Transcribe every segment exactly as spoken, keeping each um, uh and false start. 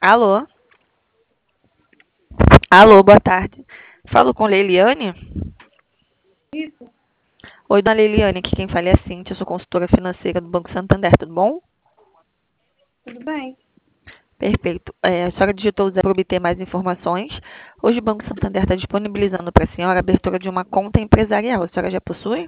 Alô? Alô, boa tarde. Falo com Leiliane? Isso, Oi, dona Leiliane, aqui quem fala é a Cintia, eu sou consultora financeira do Banco Santander, tudo bom? tudo bem. Perfeito. É, a senhora digitou o zero para obter mais informações. Hoje o Banco Santander está disponibilizando para a senhora a abertura de uma conta empresarial. A senhora já possui?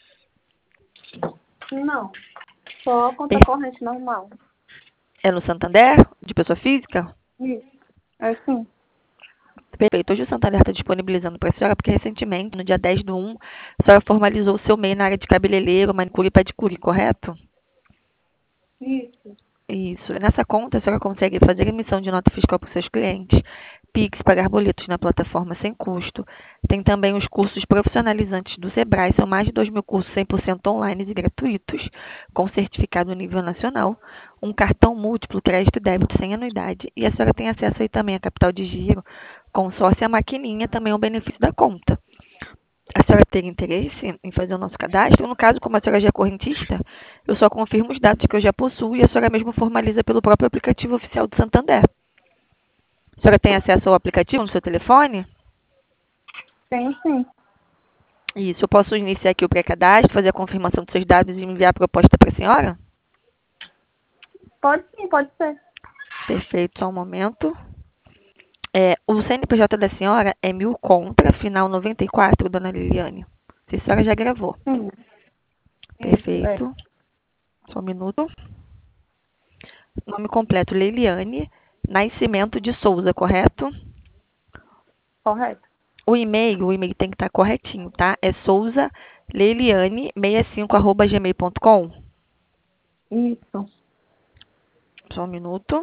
Não, só conta Per- corrente normal. É no Santander, de pessoa física? Isso, é sim. Perfeito. Hoje o Santander está disponibilizando para a senhora, porque recentemente, no dia dez do um, a senhora formalizou o seu MEI na área de cabeleireiro, manicure e pedicure, correto? Isso, Isso. Nessa conta, a senhora consegue fazer emissão de nota fiscal para os seus clientes, Pix, pagar boletos na plataforma sem custo. Tem também os cursos profissionalizantes do Sebrae, são mais de dois mil cursos cem por cento online e gratuitos, com certificado nível nacional, um cartão múltiplo, crédito e débito sem anuidade. E a senhora tem acesso aí também a capital de giro, consórcio e a maquininha, também é um benefício da conta. A senhora tem interesse em fazer o nosso cadastro? No caso, como a senhora já é correntista, eu só confirmo os dados que eu já possuo e a senhora mesmo formaliza pelo próprio aplicativo oficial do Santander. A senhora tem acesso ao aplicativo no seu telefone? tem sim. Isso, eu posso iniciar aqui o pré-cadastro, fazer a confirmação dos seus dados e enviar a proposta para a senhora? Pode sim, pode ser. Perfeito, só um momento. É, o C N P J da senhora é mil contra, final noventa e quatro, dona Liliane. Se a senhora já gravou. Sim, isso, é. Perfeito. Só um minuto. Nome completo, Leiliane Nascimento de Souza, correto? Correto. O e-mail, o e-mail tem que estar corretinho, tá? É souza leiliane sessenta e cinco arroba gmail ponto com. Isso. Só um minuto.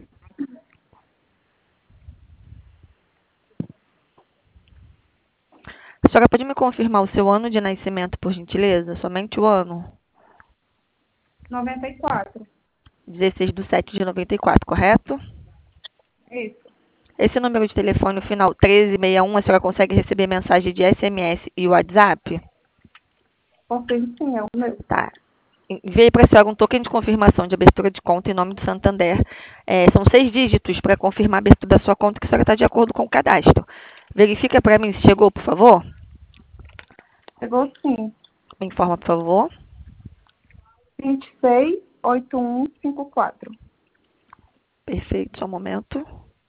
A senhora pode me confirmar o seu ano de nascimento, por gentileza? Somente o ano. Noventa e quatro. dezesseis de sete de noventa e quatro, correto? Isso. Esse número de telefone, o final treze sessenta e um, a senhora consegue receber mensagem de S M S e WhatsApp? Confirmo sim, é o meu. Tá. Enviei para a senhora um token de confirmação de abertura de conta em nome do Santander. É, são seis dígitos para confirmar a abertura da sua conta que a senhora está de acordo com o cadastro. Verifica para mim se chegou, por favor. Chegou sim. Me informa, por favor. vinte e seis, oitenta e um, cinquenta e quatro. Perfeito, só um momento.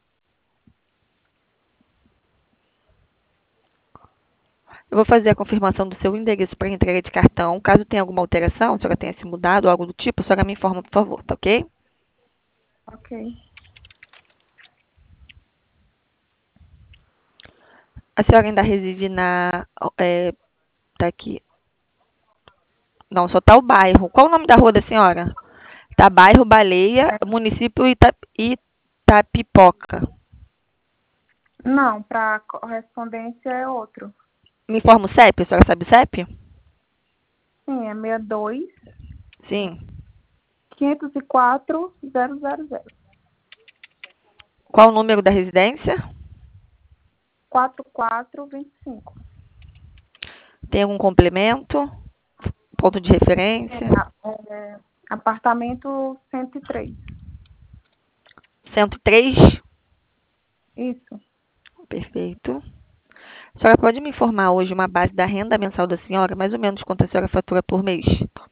Eu vou fazer a confirmação do seu endereço para entrega de cartão. Caso tenha alguma alteração, se a senhora tenha se mudado ou algo do tipo, a senhora me informa, por favor, tá ok? Ok. A senhora ainda reside na... É, tá aqui. Não, só tá o bairro. Qual o nome da rua da senhora? Tá bairro Baleia, É. município Ita, Itapipoca. Não, para correspondência é outro. Me informa o C E P, a senhora sabe o C E P? Sim, é sessenta e dois, Sim. quinhentos e quatro, zero zero zero. Qual o número da residência? quatro quatro vinte e cinco. Tem algum complemento? Ponto de referência? É, é, apartamento cento e três. cento e três? Isso. Perfeito. A senhora pode me informar hoje uma base da renda mensal da senhora, mais ou menos quanto a senhora fatura por mês?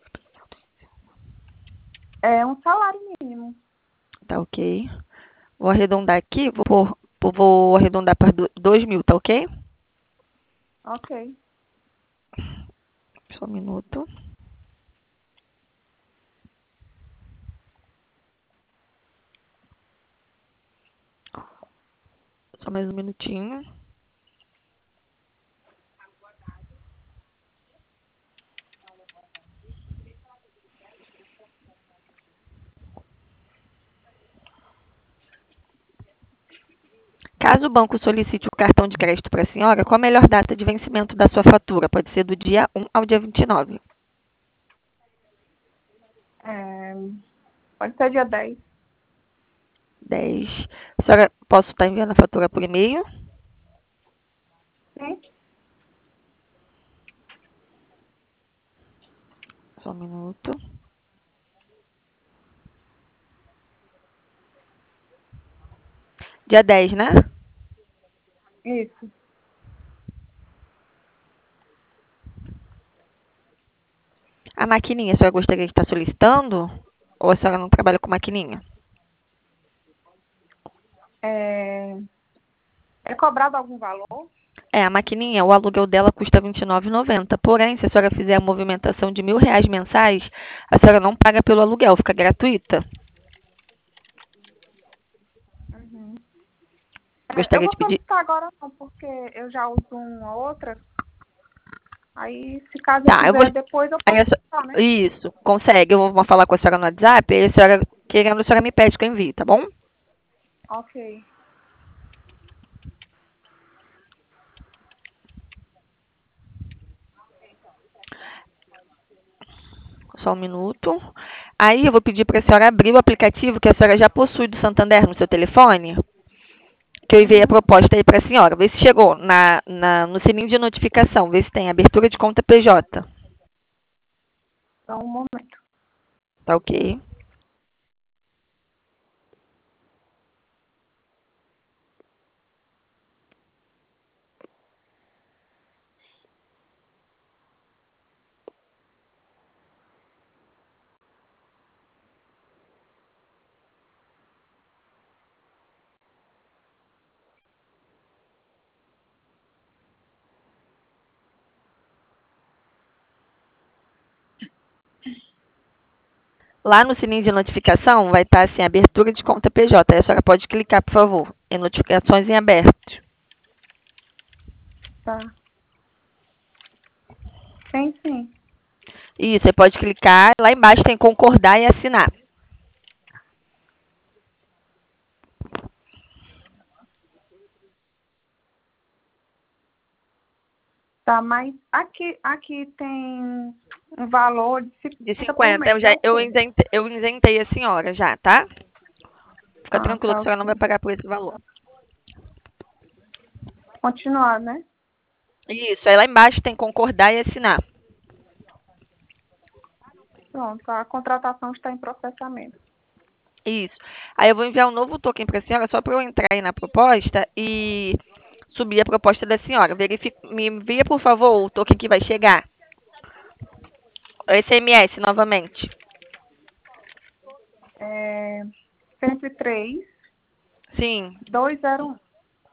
É um salário mínimo. Tá ok. Vou arredondar aqui, vou, pôr- vou arredondar para dois mil, tá ok? Ok. Só um minuto. Só mais um minutinho. Caso o banco solicite o cartão de crédito para a senhora, qual a melhor data de vencimento da sua fatura? Pode ser do dia um ao dia vinte e nove. É, pode ser dia dez. dez. A senhora, posso estar enviando a fatura por e-mail? Sim? Só um minuto. Dia dez, né? Isso. A maquininha, a senhora gostaria de estar solicitando? Ou a senhora não trabalha com maquininha? É, é cobrado algum valor? É, a maquininha, o aluguel dela custa vinte e nove reais e noventa centavos. Porém, se a senhora fizer a movimentação de mil reais mensais, a senhora não paga pelo aluguel, fica gratuita. Uhum. É, eu Gostaria vou de pedir. solicitar agora não, porque eu já uso uma outra. Aí, se caso eu Tá, eu vou. quiser depois, eu Aí posso a senhora- solicitar, né? Isso, consegue. Eu vou falar com a senhora no WhatsApp, e a senhora, querendo, a senhora me pede que eu envie, tá bom? Ok. Só um minuto. Aí eu vou pedir para a senhora abrir o aplicativo que a senhora já possui do Santander no seu telefone, que eu enviei a Uhum. proposta aí para a senhora. Vê se chegou na, na, no sininho de notificação, vê se tem abertura de conta P J. Só um momento. Tá ok? Lá no sininho de notificação vai estar assim, abertura de conta P J. Aí a senhora pode clicar, por favor, em notificações em aberto. Tá. Tem sim. Isso, você pode clicar. Lá embaixo tem concordar e assinar. Tá, mas aqui, aqui tem um valor de De cinquenta por cinquenta. Eu, mês, já, é o eu, quê? isentei, eu isentei a senhora já, tá? Fica Ah, tranquila tá, que a senhora não vai ok. pagar por esse valor. Continuar, né? Isso, aí lá embaixo tem concordar e assinar. Pronto, a contratação está em processamento. Isso. Aí eu vou enviar um novo token para a senhora só para eu entrar aí na proposta e subir a proposta da senhora. Verifique, me envia, por favor, o token que vai chegar. O S M S novamente. É cento e três, Sim, duzentos e um.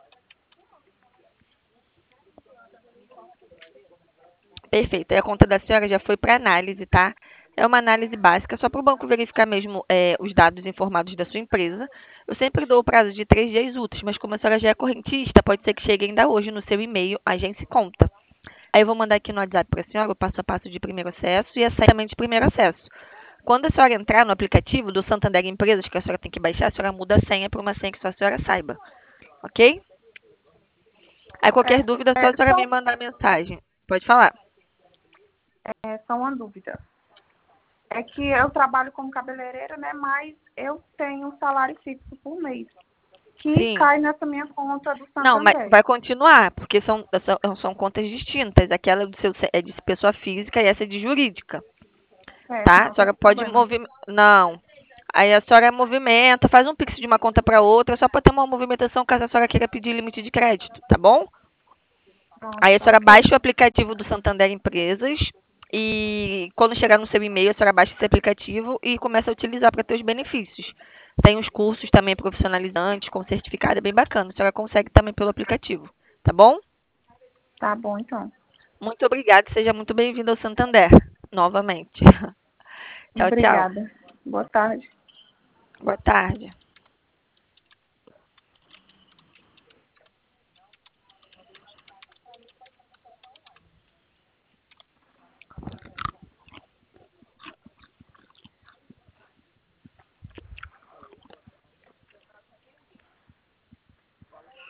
perfeito. Aí a conta da senhora já foi para análise, tá? É uma análise básica, só para o banco verificar mesmo é, os dados informados da sua empresa. Eu sempre dou o prazo de três dias úteis, mas como a senhora já é correntista, pode ser que chegue ainda hoje no seu e-mail, agência conta. Aí eu vou mandar aqui no WhatsApp para a senhora o passo a passo de primeiro acesso e a saída também de primeiro acesso. Quando a senhora entrar no aplicativo do Santander Empresas, que a senhora tem que baixar, a senhora muda a senha para uma senha que só a senhora saiba. Ok? Aí qualquer dúvida, é só É, a senhora me só, mandar mensagem. Pode falar. é só uma dúvida. É que eu trabalho como cabeleireira, né? Mas eu tenho um salário fixo por mês, que Sim. cai nessa minha conta do Não, mas Santander. vai continuar, porque são, são, são contas distintas. Aquela do seu é de pessoa física e essa é de jurídica, Certo, tá? A não tem senhora pode problema. movimentar. Não. Aí a senhora movimenta, faz um pix de uma conta para outra, só para ter uma movimentação caso a senhora queira pedir limite de crédito, tá bom? Pronto, Aí a tá senhora ok. baixa o aplicativo do Santander Empresas e quando chegar no seu e-mail, a senhora baixa esse aplicativo e começa a utilizar para ter os benefícios. Tem os cursos também profissionalizantes, com certificado, é bem bacana. A senhora consegue também pelo aplicativo, tá bom? Tá bom, então. Muito obrigada, seja muito bem-vindo ao Santander, novamente. Tchau, tchau. Obrigada. Boa tarde. Boa tarde.